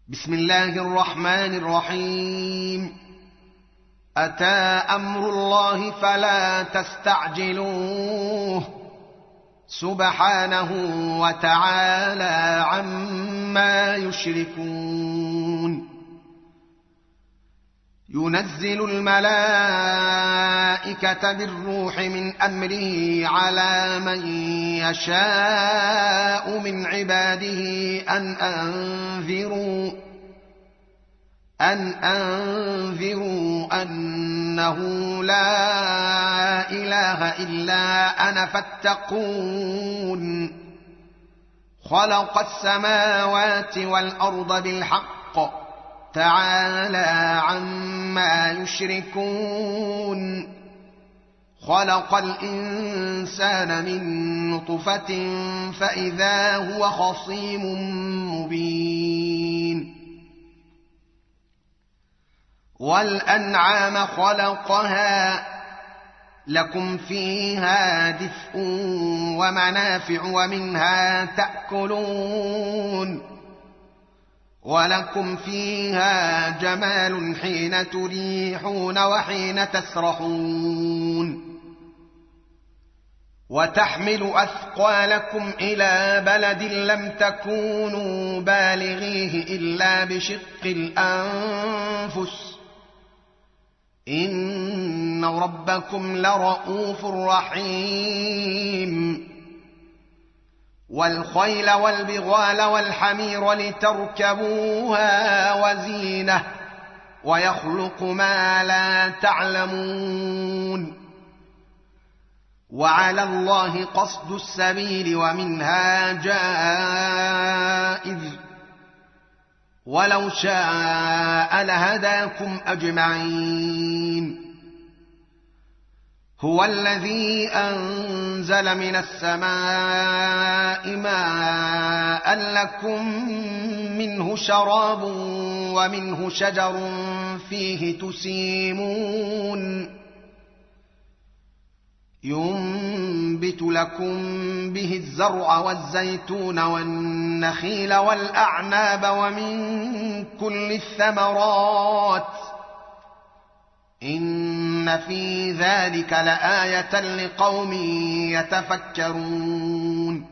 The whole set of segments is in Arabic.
بسم الله الرحمن الرحيم. أتى أمر الله فلا تستعجلوه سبحانه وتعالى عما يشركون. ينزل الملائكة بالروح من أمره على من يشاء من عباده أن أنذروا أنه لا إله إلا أنا فاتقون. خلق السماوات والأرض بالحق تعالى عما يشركون. خلق الإنسان من نطفة فإذا هو خصيم مبين. والأنعام خلقها لكم فيها دفء ومنافع ومنها تأكلون. ولكم فيها جمال حين تريحون وحين تسرحون. وتحمل أثقالكم إلى بلد لم تكونوا بالغيه إلا بشق الأنفس إن ربكم لرءوف رحيم. والخيل والبغال والحمير لتركبوها وزينة ويخلق ما لا تعلمون. وعلى الله قصد السبيل ومنها جائر ولو شاء لهداكم أجمعين. هو الذي أنزل من السماء ماء لكم منه شراب ومنه شجر فيه تسيمون. ينبت لكم به الزرع والزيتون والنخيل والأعناب ومن كل الثمرات إن في ذلك لآية لقوم يتفكرون.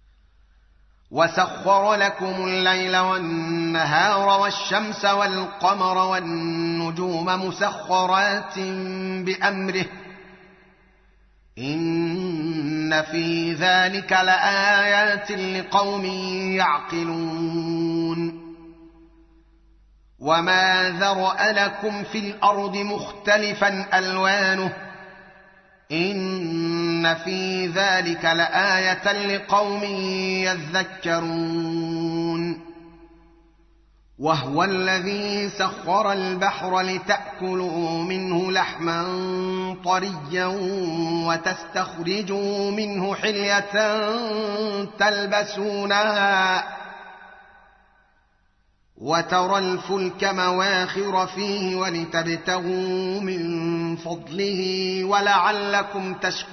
وسخر لكم الليل والنهار والشمس والقمر والنجوم مسخرات بأمره إن في ذلك لآيات لقوم يعقلون. وما ذرأ لكم في الأرض مختلفا ألوانه إن في ذلك لآية لقوم يذكرون. وهو الذي سخر البحر لتأكلوا منه لحما طريا وتستخرجوا منه حلية تلبسونها وترى الفلك مواخر فيه ولتبتغوا من فضله ولعلكم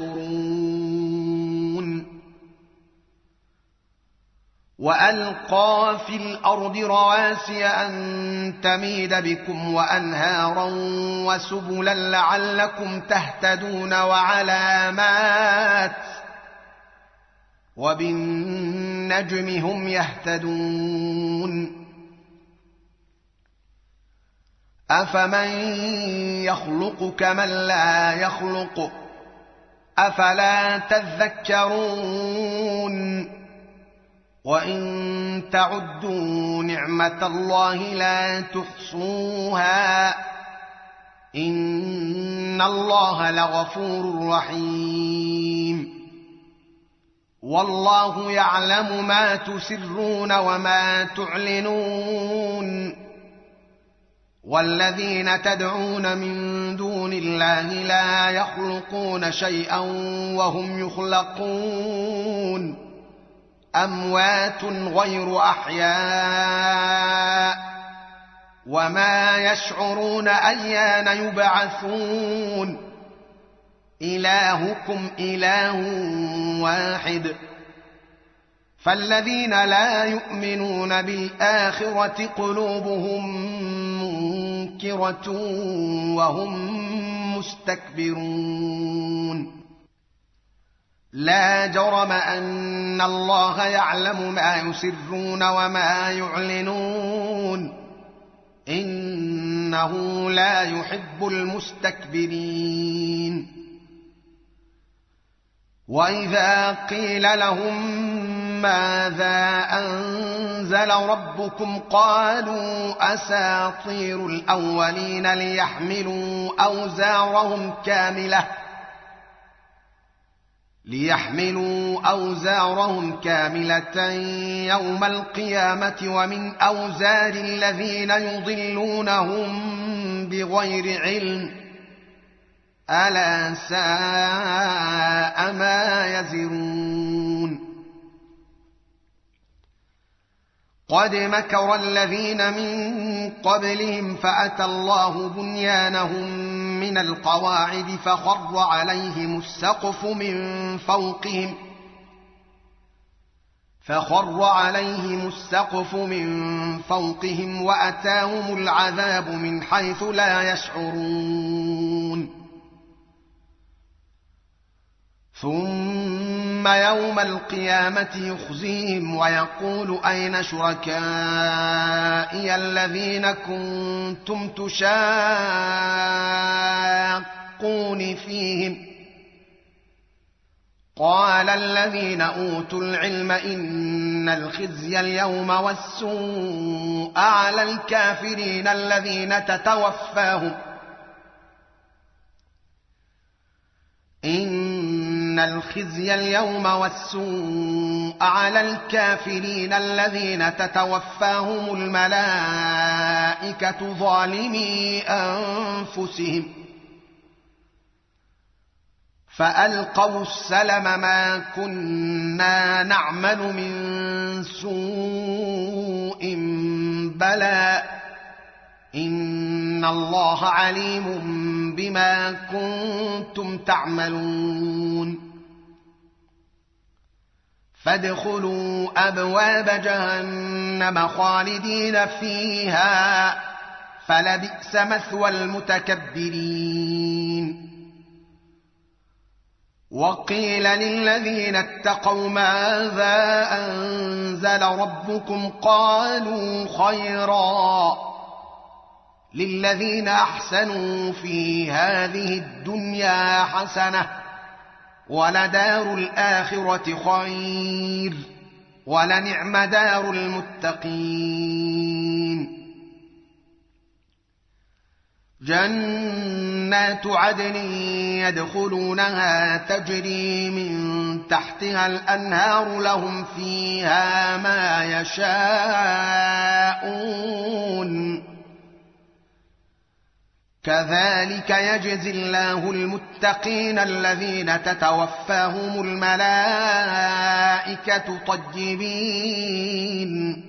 تشكرون. وألقى في الأرض رواسي أن تميد بكم وأنهارا وسبلا لعلكم تهتدون وعلامات وبالنجم هم يهتدون. أفمن يخلق كمن لا يخلق أفلا تذكرون. وإن تعدوا نعمة الله لا تحصوها إن الله لغفور رحيم. والله يعلم ما تسرون وما تعلنون. والذين تدعون من دون الله لا يخلقون شيئا وهم يخلقون أموات غير أحياء وما يشعرون أيان يبعثون. إلهكم إله واحد فالذين لا يؤمنون بالآخرة قلوبهم منكرة وهم مستكبرون لا جرم أن الله يعلم ما يسرون وما يعلنون إنه لا يحب المستكبرين وإذا قيل لهم ماذا أنزل ربكم قالوا أساطير الأولين ليحملوا أوزارهم كاملة يوم القيامة ومن أوزار الذين يضلونهم بغير علم ألا ساء ما يزرون قد مكر الذين من قبلهم فأتى الله بنيانهم من القواعد فخر عليهم السقف من فوقهم وأتاهم العذاب من حيث لا يشعرون ثم يوم القيامة يخزيهم ويقول أين شركائي الذين كنتم تشاقون فيهم قال الذين أوتوا العلم إن الخزي اليوم والسوء على الكافرين الذين تتوفاهم الملائكة ظالمي أنفسهم فألقوا السلم ما كنا نعمل من سوء بلى إن الله عليم بما كنتم تعملون فادخلوا أبواب جهنم خالدين فيها فلبئس مثوى المتكبرين وقيل للذين اتقوا ماذا أنزل ربكم قالوا خيرا للذين أحسنوا في هذه الدنيا حسنة ولدار الآخرة خير ولنعم دار المتقين جنات عدن يدخلونها تجري من تحتها الأنهار لهم فيها ما يشاءون كذلك يجزي الله المتقين الذين تتوفاهم الملائكة طيبين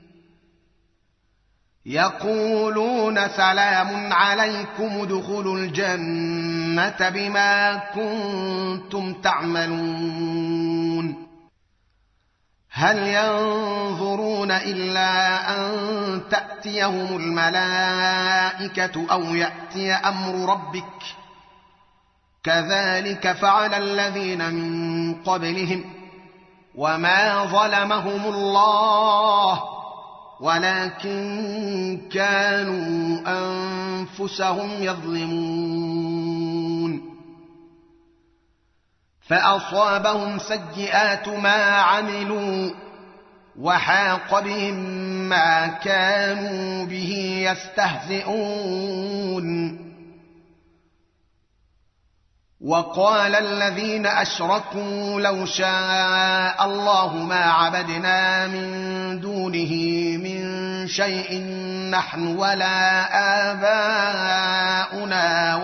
يقولون سلام عليكم ادخلوا الجنة بما كنتم تعملون هل ينظرون إلا أن تأتيهم الملائكة أو يأتي أمر ربك كذلك فعل الذين من قبلهم وما ظلمهم الله ولكن كانوا أنفسهم يظلمون فأصابهم سيئات ما عملوا وحاق بهم ما كانوا به يستهزئون وقال الذين أشركوا لو شاء الله ما عبدنا من دونه من شيء نحن ولا آباؤنا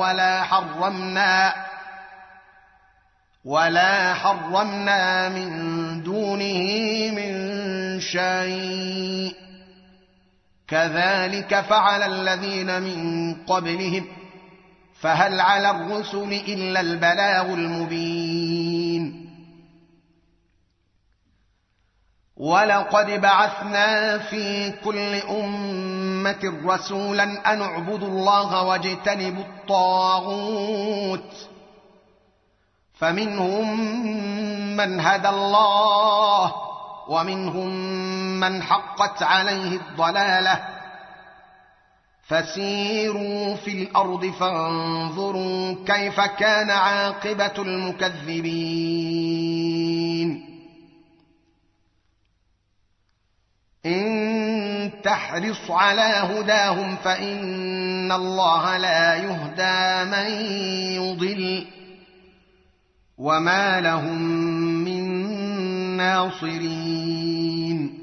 ولا حرمنا من دونه من شيء كذلك فعل الذين من قبلهم فهل على الرسل إلا البلاغ المبين ولقد بعثنا في كل أمة رسولا أن اعبدوا الله واجتنبوا الطاغوت فمنهم من هدى الله ومنهم من حقت عليه الضلالة فسيروا في الأرض فانظروا كيف كان عاقبة المكذبين إن تحرص على هداهم فإن الله لا يهدى من يضل وما لهم من ناصرين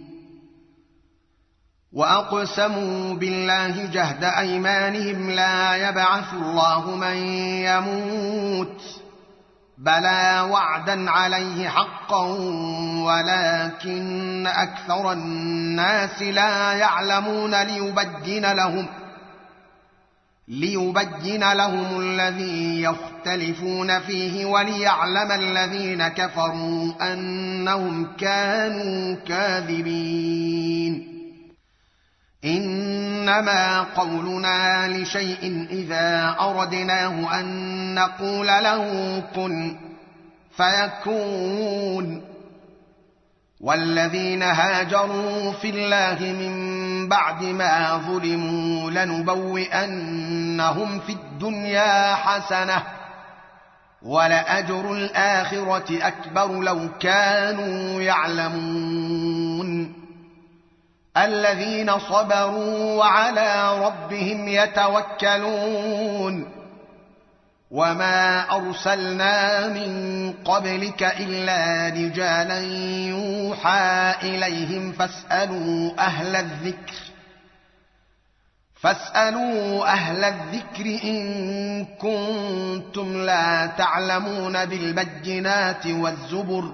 وأقسموا بالله جهد أيمانهم لا يبعث الله من يموت بلى وعدا عليه حقا ولكن أكثر الناس لا يعلمون ليبين لهم الذي يختلفون فيه وليعلم الذين كفروا أنهم كانوا كاذبين إنما قولنا لشيء إذا أردناه أن نقول له كن فيكون والذين هاجروا في الله من بعد ما ظلموا لنبوئنهم في الدنيا حسنة ولأجر الآخرة أكبر لو كانوا يعلمون الذين صبروا وعلى ربهم يتوكلون وما أرسلنا من قبلك إلا رجالا يوحى إليهم فاسألوا أهل الذكر إن كنتم لا تعلمون بالبينات والزبر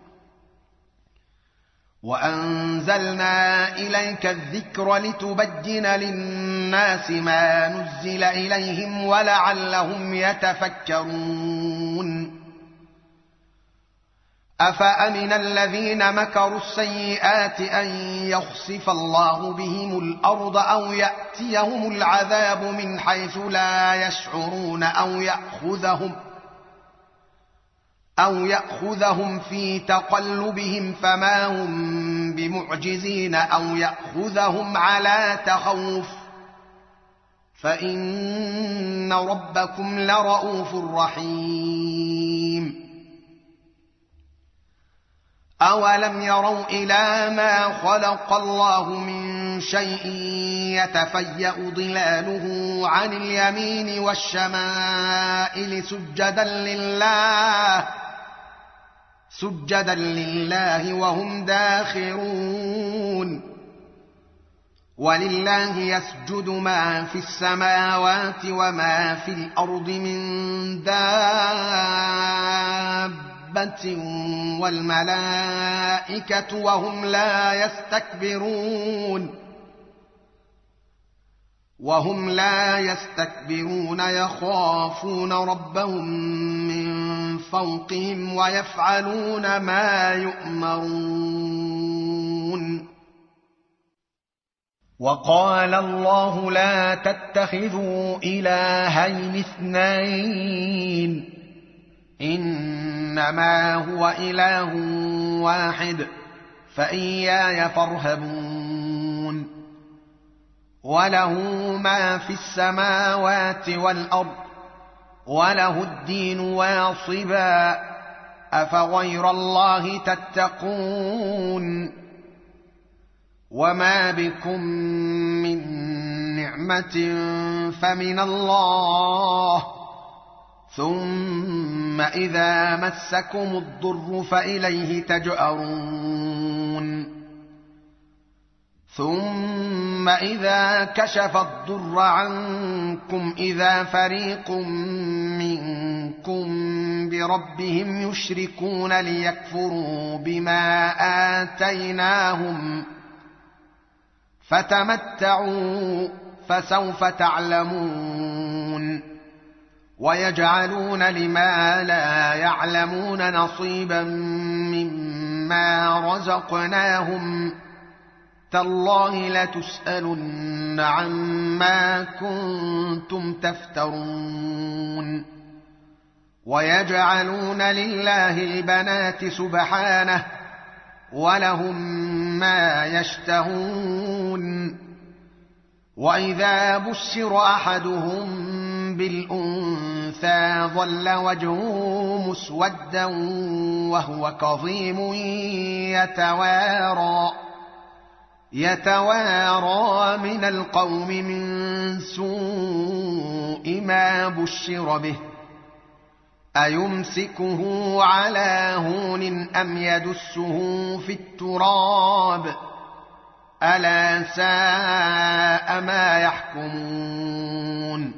وأنزلنا إليك الذكر لتبين للناس ما نزل إليهم ولعلهم يتفكرون أفأمن الذين مكروا السيئات أن يخسف الله بهم الأرض أو يأتيهم العذاب من حيث لا يشعرون أو يأخذهم في تقلبهم فما هم بمعجزين أو يأخذهم على تخوف فإن ربكم لرؤوف رحيم أولم يروا إلى ما خلق الله من شيء يتفيأ ظلاله عن اليمين والشمائل سجدا لله وهم داخرون ولله يسجد ما في السماوات وما في الأرض من دابة والملائكة وهم لا يستكبرون يخافون ربهم من فوقهم ويفعلون ما يؤمرون وقال الله لا تتخذوا إلهين اثنين إنما هو إله واحد فإياي فارهبون وله ما في السماوات والأرض وله الدين واصبا أفغير الله تتقون وما بكم من نعمة فمن الله ثم إذا مسكم الضر فإليه تجأرون ثم إذا كشف الضر عنكم إذا فريق منكم بربهم يشركون ليكفروا بما آتيناهم فتمتعوا فسوف تعلمون ويجعلون لما لا يعلمون نصيبا مما مما رزقناهم تالله لتسألن عما كنتم تفترون ويجعلون لله البنات سبحانه ولهم ما يشتهون وإذا بشر أحدهم بالأنثى ظل وجهه مسودا وهو كظيم يتوارى من القوم من سوء ما بشر به أيمسكه على هون أم يدسه في التراب ألا ساء ما يحكمون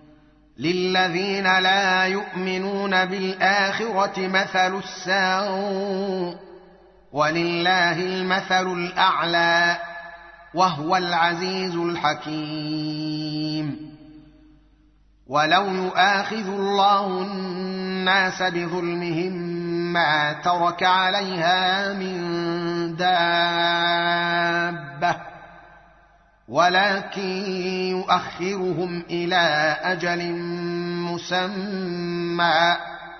للذين لا يؤمنون بالآخرة مثل السوء ولله المثل الأعلى وهو العزيز الحكيم ولو يؤاخذ الله الناس بظلمهم ما ترك عليها من دابة ولكن يؤخرهم إلى أجل مسمى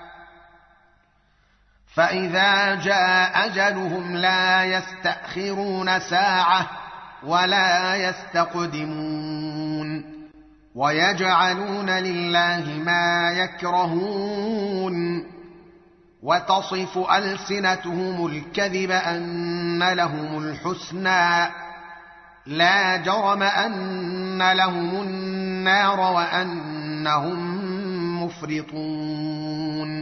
فإذا جاء أجلهم لا يستأخرون ساعة ولا يستقدمون ويجعلون لله ما يكرهون وتصف ألسنتهم الكذب أن لهم الحسنى لا جرم أن لهم النار وأنهم مفرطون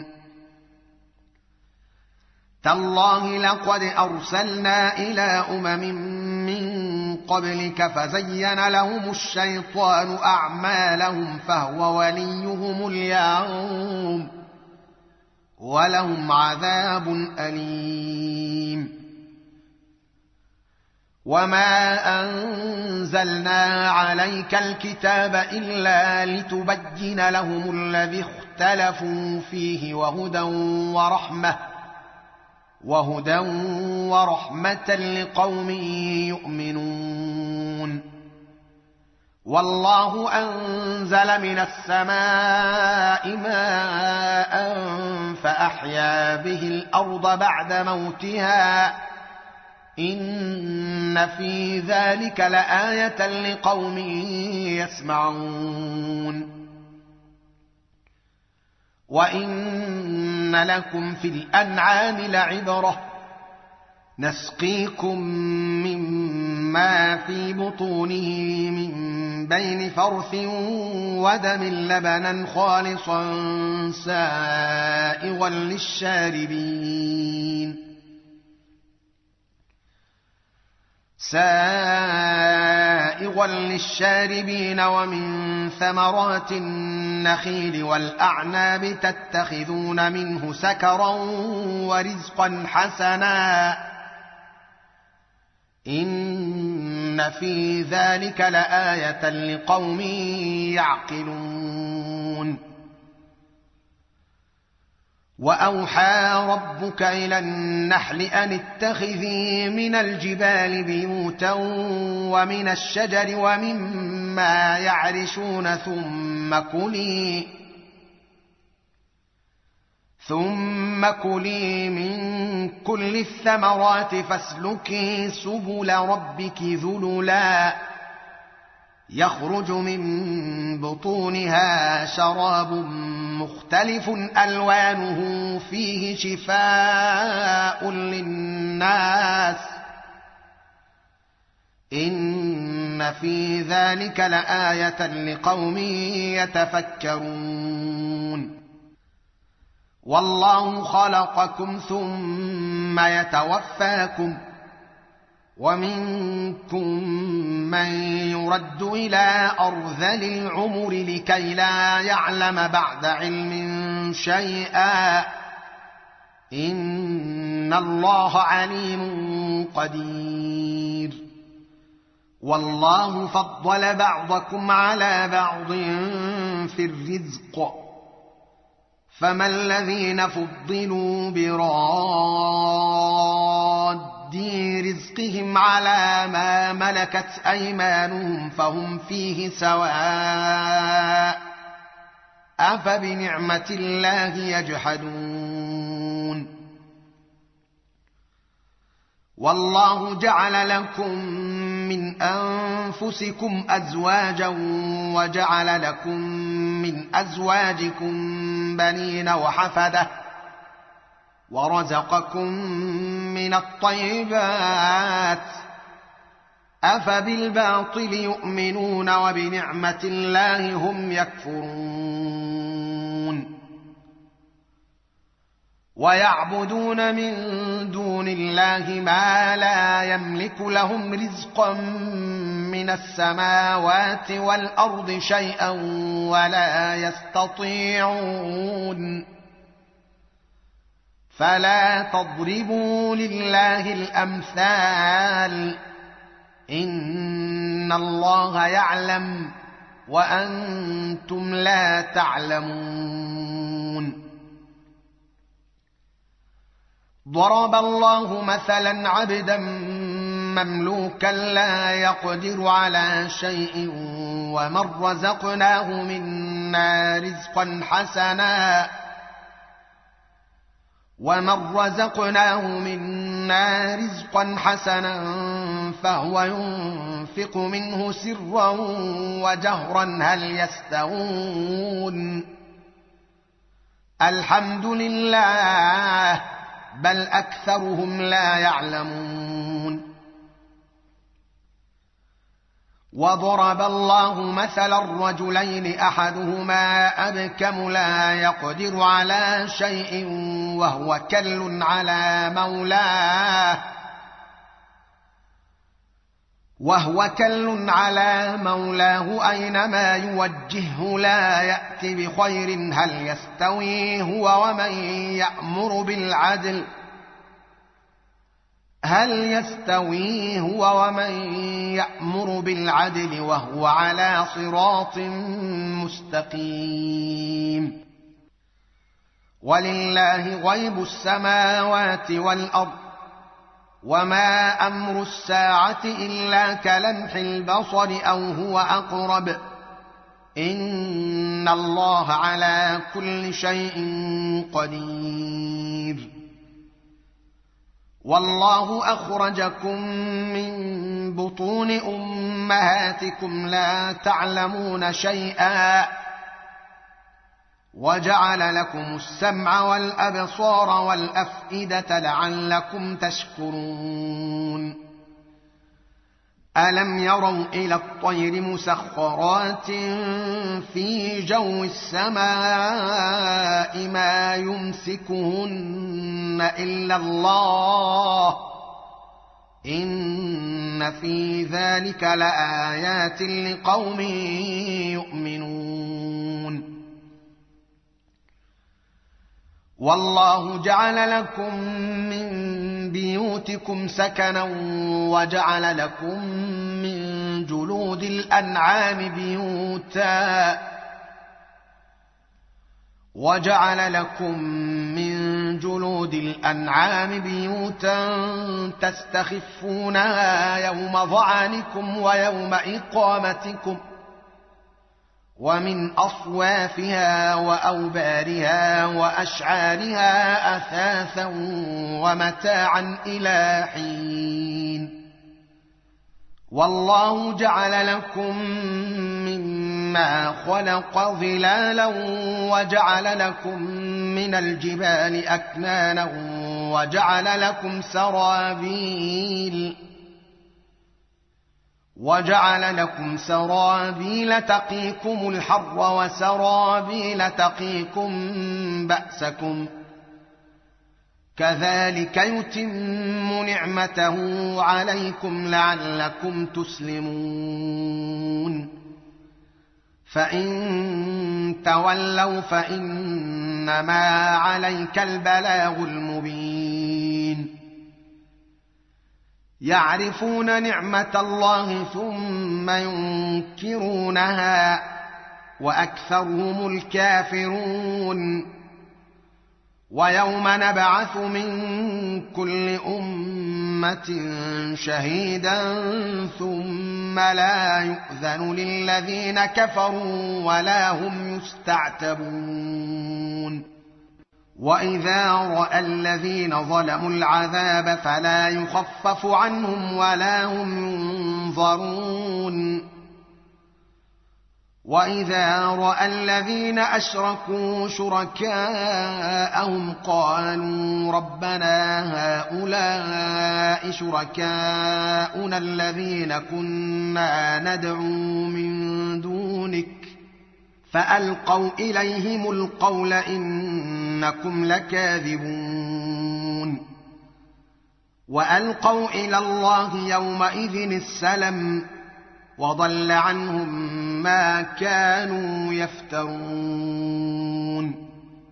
تالله لقد أرسلنا إلى أمم من قبلك فزين لهم الشيطان أعمالهم فهو وليهم اليوم ولهم عذاب أليم وما أنزلنا عليك الكتاب إلا لتبين لهم الذي اختلفوا فيه وهدى ورحمة لقوم يؤمنون والله أنزل من السماء ماء فأحيا به الأرض بعد موتها إن في ذلك لآية لقوم يسمعون وإن لكم في الأنعام لعبرة نسقيكم مما في بطونه من بين فرث ودم لبنا خالصا سائغا للشاربين ومن ثمرات النخيل والأعناب تتخذون منه سكرا ورزقا حسنا إن في ذلك لآية لقوم يعقلون وأوحى ربك إلى النحل أن اتخذي من الجبال بيوتا ومن الشجر ومما يعرشون ثم كلي من كل الثمرات فاسلكي سبل ربك ذللا يخرج من بطونها شراب مختلف ألوانه فيه شفاء للناس إن في ذلك لآية لقوم يتفكرون والله خلقكم ثم يتوفاكم ومنكم من يرد إلى أرذل العمر لكي لا يعلم بعد علم شيئا إن الله عليم قدير والله فضل بعضكم على بعض في الرزق فما الذين فضلوا براد رَدِّي رِزْقِهِمْ عَلَىٰ مَا مَلَكَتْ أَيْمَانُهُمْ فَهُمْ فِيهِ سَوَاءٌ أَفَبِنِعْمَةِ اللَّهِ يَجْحَدُونَ وَاللَّهُ جَعَلَ لَكُم مِّنْ أَنفُسِكُمْ أَزْوَاجًا وَجَعَلَ لَكُم مِّنْ أَزْوَاجِكُم بَنِينَ وَحَفَدَةً وَرَزَقَكُم مِّنَ الطَّيِّبَاتِ أَفَبِالْبَاطِلِ يُؤْمِنُونَ وَبِنِعْمَةِ اللَّهِ هُمْ يَكْفُرُونَ وَيَعْبُدُونَ مِن دُونِ اللَّهِ مَا لَا يَمْلِكُ لَهُمْ رِزْقًا مِّنَ السَّمَاوَاتِ وَالْأَرْضِ شَيْئًا وَلَا يَسْتَطِيعُونَ فَلَا تَضْرِبُوا لِلَّهِ الْأَمْثَالَ إِنَّ اللَّهَ يَعْلَمُ وَأَنتُمْ لَا تَعْلَمُونَ ضرب الله مثلا عبدا مملوكا لا يقدر على شيء ومن رزقناه منا رزقا حسنا فهو ينفق منه سرا وجهرا هل يستوون الحمد لله بل أكثرهم لا يعلمون وضرب الله مثلا الرجلين أحدهما أبكم لا يقدر على شيء وهو كل على مولاه أينما يوجهه لا يأت بخير هل يستوي هو ومن يأمر بالعدل وهو على صراط مستقيم ولله غيب السماوات والأرض وما أمر الساعة إلا كلمح البصر أو هو أقرب إن الله على كل شيء قدير والله أخرجكم من بطون أمهاتكم لا تعلمون شيئا وجعل لكم السمع والأبصار والأفئدة لعلكم تشكرون ألم يروا إلى الطير مسخرات في جو السماء ما يمسكهن إلا الله إن في ذلك لآيات لقوم يؤمنون والله جعل لكم من بيوتكم سكنا وجعل لكم من جلود الأنعام بيوتا تستخفونها يوم ظعنكم ويوم إقامتكم ومن أصوافها وأوبارها وأشعارها أثاثا ومتاعا إلى حين والله جعل لكم مما خلق ظلالا وجعل لكم من الجبال أكنانا وجعل لكم سرابيل تقيكم الحر وسرابيل تقيكم بأسكم كذلك يتم نعمته عليكم لعلكم تسلمون فإن تولوا فإنما عليك البلاغ المبين يعرفون نعمة الله ثم ينكرونها وأكثرهم الكافرون ويوم نبعث من كل أمة شهيدا ثم لا يؤذن للذين كفروا ولا هم يستعتبون وإذا رأى الذين ظلموا العذاب فلا يخفف عنهم ولا هم ينظرون وإذا رأى الذين أشركوا شركاءهم قالوا ربنا هؤلاء شركاؤنا الذين كنا ندعو من دونك فألقوا إليهم القول إنكم لكاذبون وألقوا إلى الله يومئذ السلم وضل عنهم ما كانوا يفترون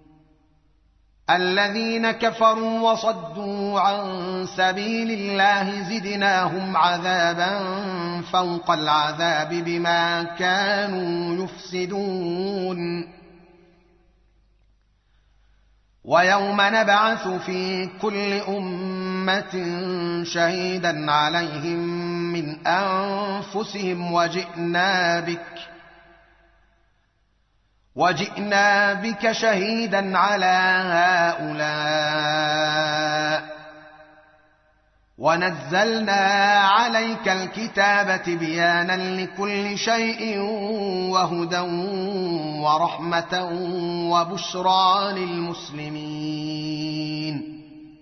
الذين كفروا وصدوا عن سبيل الله زدناهم عذابا فوق العذاب بما كانوا يفسدون ويوم نبعث في كل أمة شهيدا عليهم من أنفسهم وجئنا بك شهيدا على هؤلاء ونزلنا عليك الكتاب تبيانا لكل شيء وهدى ورحمة وبشرى للمسلمين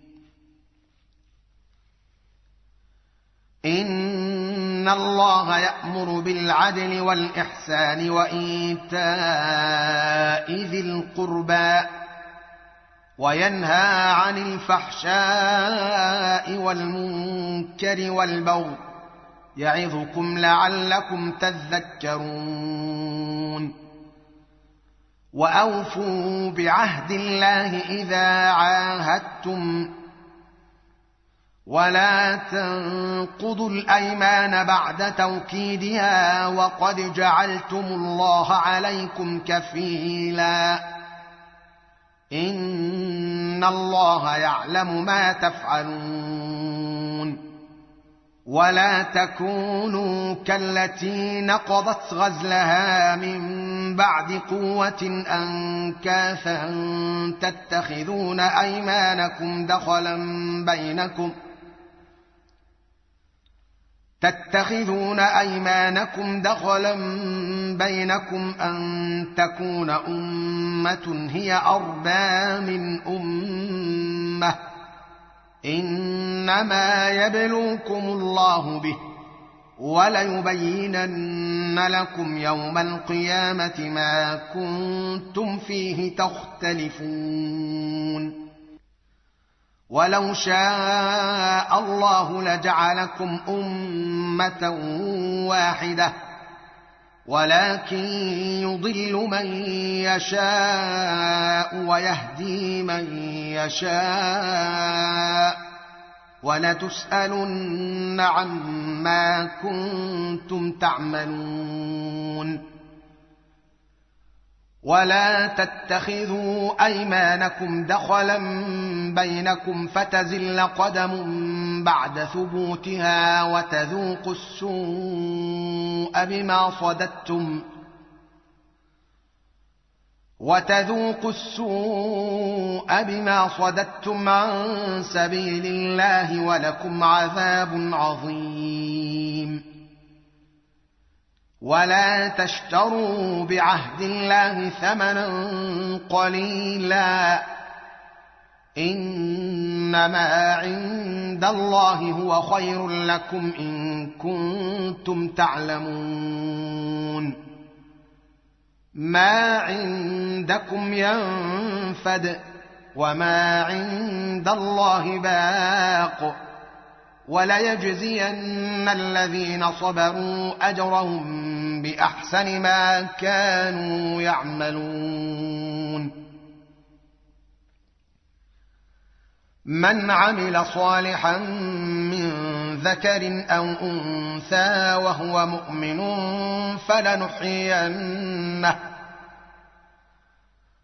إن الله يأمر بالعدل والإحسان وإيتاء ذي القربى وينهى عن الفحشاء والمنكر والبغي يعظكم لعلكم تذكرون وأوفوا بعهد الله إذا عاهدتم ولا تنقضوا الأيمان بعد توكيدها وقد جعلتم الله عليكم كفيلا إن الله يعلم ما تفعلون ولا تكونوا كالتي نقضت غزلها من بعد قوة أنكاثا تتخذون أيمانكم دخلا بينكم أن تكون أمة هي أربى من أمة إنما يبلوكم الله به وليبينن لكم يوم القيامة ما كنتم فيه تختلفون ولو شاء الله لجعلكم أمة واحدة ولكن يضل من يشاء ويهدي من يشاء ولتسألن عما كنتم تعملون ولا تتخذوا أيمانكم دخلا بينكم فتزل قدم بعد ثبوتها وتذوقوا السوء بما صددتم عن سبيل الله ولكم عذاب عظيم ولا تشتروا بعهد الله ثمنا قليلا إنما عند الله هو خير لكم إن كنتم تعلمون ما عندكم ينفد وما عند الله باق وليجزين الذين صبروا أجرهم بأحسن ما كانوا يعملون من عمل صالحا من ذكر أو أنثى وهو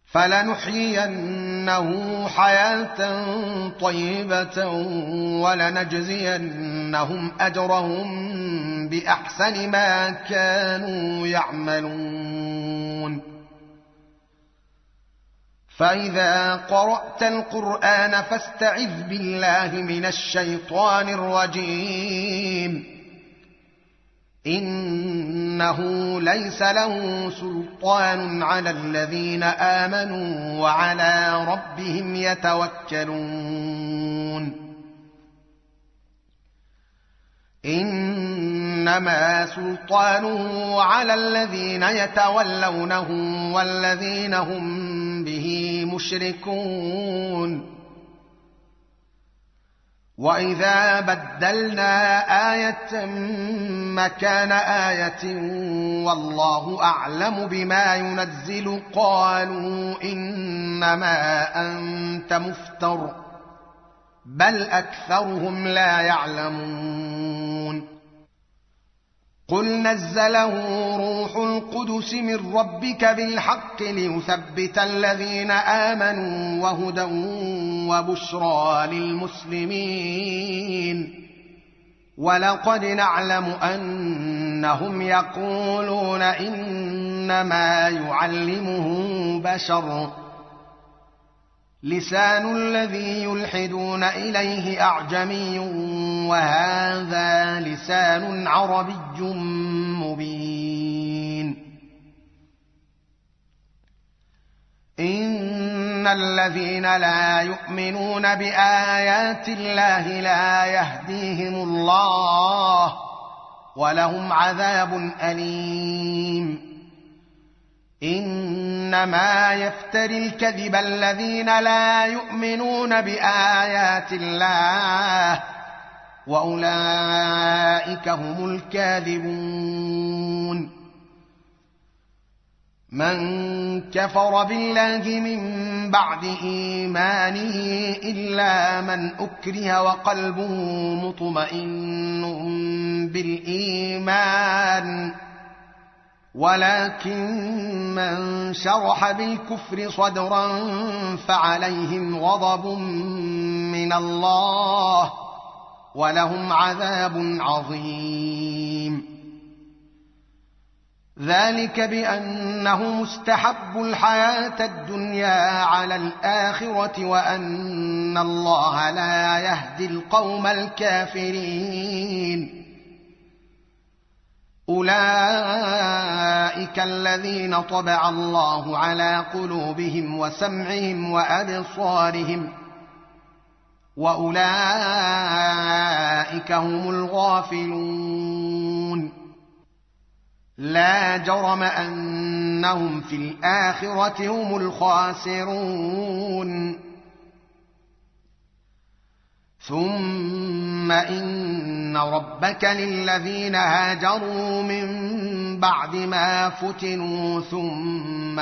فلنحيينه حياة طيبة ولنجزينهم أجرهم بأحسن ما كانوا يعملون. فإذا قرأت القرآن فاستعذ بالله من الشيطان الرجيم. إنه ليس له سلطان على الذين آمنوا وعلى ربهم يتوكلون. إنما سلطانه على الذين يتولونه والذين هم به مشركون. وإذا بدلنا آية مكان آية والله أعلم بما ينزل قالوا إنما أنت مفتر بل أكثرهم لا يعلمون. قل نزله روح القدس من ربك بالحق ليثبت الذين آمنوا وهدى وبشرى للمسلمين. ولقد نعلم أنهم يقولون إنما يعلمه بشر لسان الذي يلحدون إليه أعجمي وهذا لسان عربي مبين. إن الذين لا يؤمنون بآيات الله لا يهديهم الله ولهم عذاب أليم. إنما يفتري الكذب الذين لا يؤمنون بآيات الله وأولئك هم الكاذبون. من كفر بالله من بعد إيمانه إلا من أكره وقلبه مطمئن بالإيمان ولكن من شرح بالكفر صدرا فعليهم غضب من الله ولهم عذاب عظيم. ذلك بأنه مستحب الحياة الدنيا على الآخرة وأن الله لا يهدي القوم الكافرين. أولئك الذين طبع الله على قلوبهم وسمعهم وأبصارهم وأولئك هم الغافلون. لا جرم أنهم في الآخرة هم الخاسرون. ثم إن ربك للذين هاجروا من بعد ما فتنوا ثم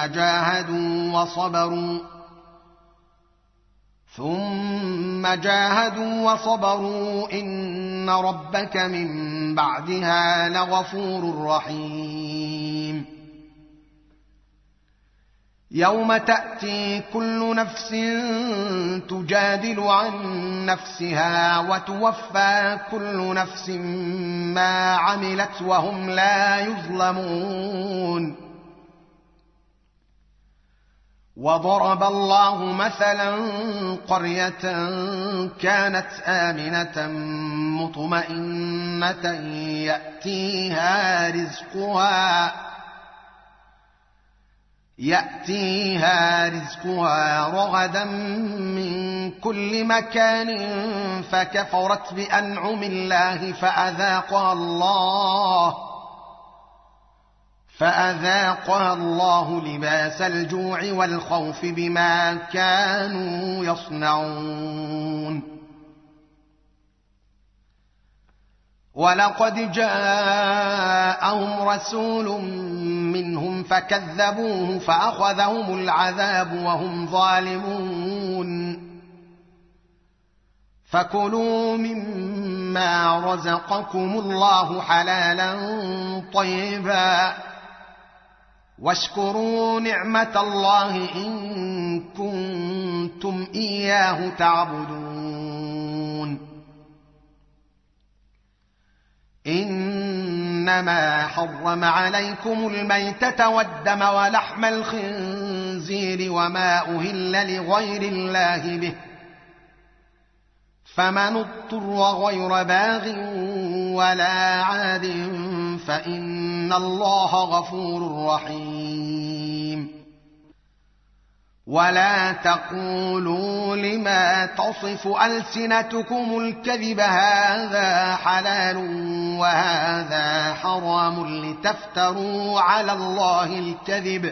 جاهدوا وصبروا إن ربك من بعدها لغفور رحيم. يوم تأتي كل نفس تجادل عن نفسها وتوفى كل نفس ما عملت وهم لا يظلمون. وضرب الله مثلا قرية كانت آمنة مطمئنة يأتيها رزقها رغدا من كل مكان فكفرت بأنعم الله فأذاقها الله لباس الجوع والخوف بما كانوا يصنعون. ولقد جاءهم رسول منهم فكذبوه فأخذهم العذاب وهم ظالمون. فكلوا مما رزقكم الله حلالا طيبا واشكروا نعمة الله إن كنتم إياه تعبدون إنما حرم عليكم الميتة والدم ولحم الخنزير وما أهل لغير الله به فمن اضطر غير باغ ولا عاد فإن الله غفور رحيم ولا تقولوا لما تصف ألسنتكم الكذب هذا حلال وهذا حرام لتفتروا على الله الكذب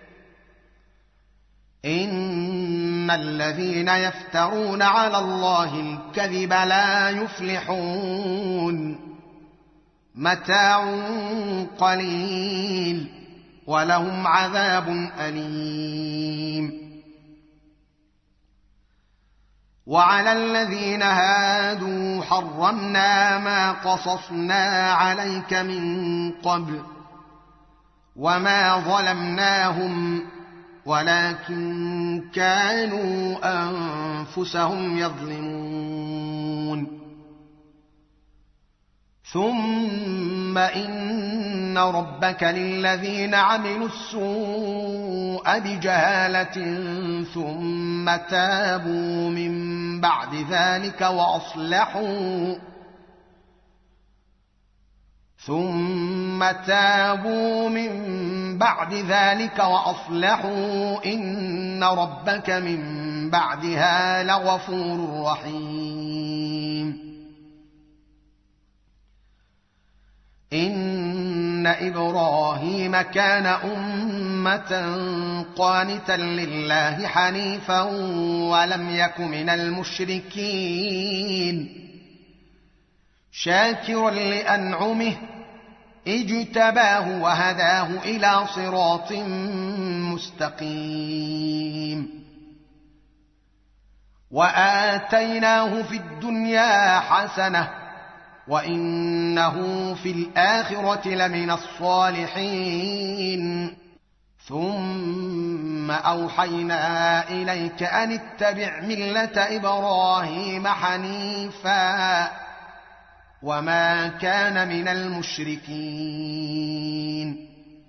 إن الذين يفترون على الله الكذب لا يفلحون متاع قليل ولهم عذاب أليم وعلى الذين هادوا حرمنا ما قصصنا عليك من قبل وما ظلمناهم ولكن كانوا أنفسهم يظلمون ثم إن ربك للذين عملوا السوء بجهالة ثم تابوا من بعد ذلك وأصلحوا إن ربك من بعدها لغفور رحيم إن إبراهيم كان أمة قانتا لله حنيفا ولم يك من المشركين شاكرا لأنعمه اجتباه وهداه إلى صراط مستقيم وآتيناه في الدنيا حسنة وإنه في الآخرة لمن الصالحين ثم أوحينا إليك أن اتبع ملة إبراهيم حنيفا وما كان من المشركين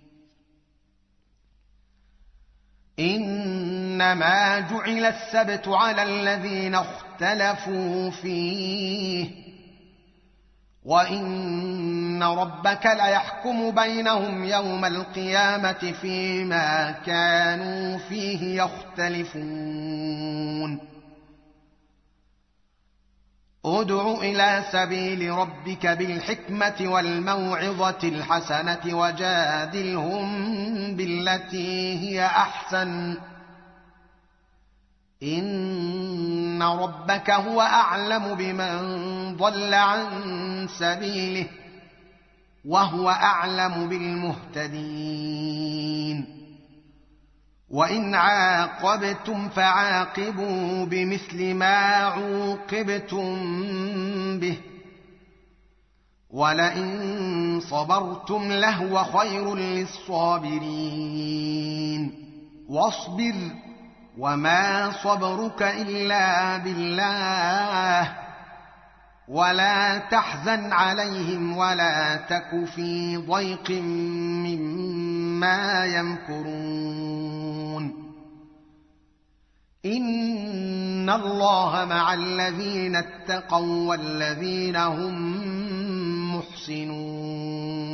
إنما جعل السبت على الذين اختلفوا فيه وإن ربك ليحكم بينهم يوم القيامة فيما كانوا فيه يختلفون ادع إلى سبيل ربك بالحكمة والموعظة الحسنة وجادلهم بالتي هي أحسن إن ربك هو أعلم بمن ضل عن سبيله وهو أعلم بالمهتدين وإن عاقبتم فعاقبوا بمثل ما عوقبتم به ولئن صبرتم لهو خير للصابرين واصبر وما صبرك إلا بالله ولا تحزن عليهم ولا تك في ضيق مما يمكرون إن الله مع الذين اتقوا والذين هم محسنون